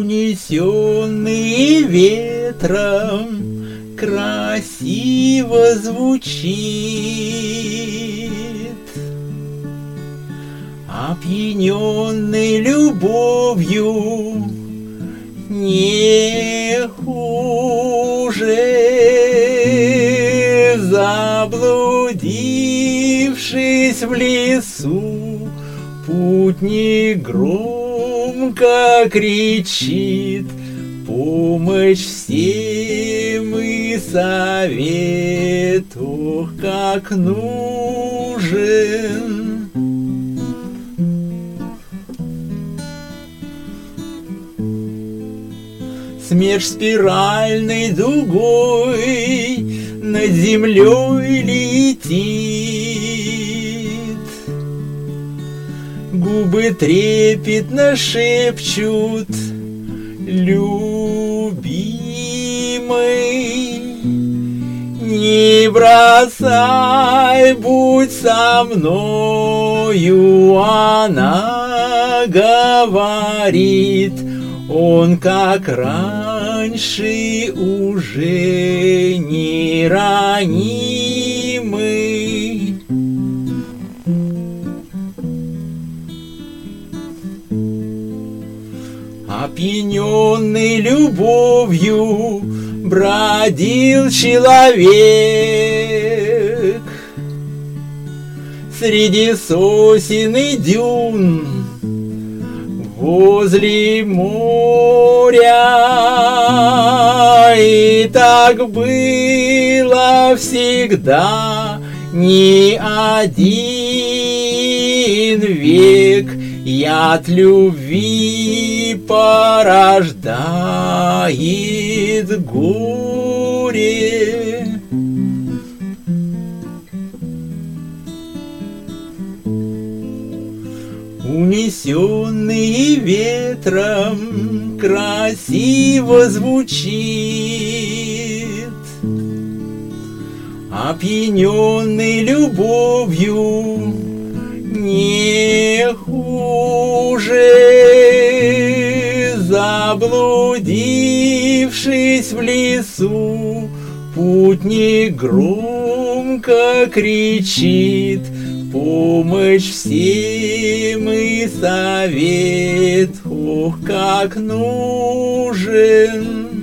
унесенный ветром, красиво звучит. Опьяненный любовью не хуже, заблудившись в лесу, путник громко кричит: помощь всем и совет, ох, как нужен. Смерч спиральной дугой над землей летит, губы трепетно шепчут: любимый, не бросай, будь со мною. Она говорит: он, как раньше, уже не ранимый. Опьяненный любовью бродил человек среди сосен и дюн, возле моря, и так было всегда. Не один век яд любви порождает горе. Унесенный ветром красиво звучит, опьяненный любовью не хуже, заблудившись в лесу, путник громко кричит: помощь всем и совет, ох, как нужен.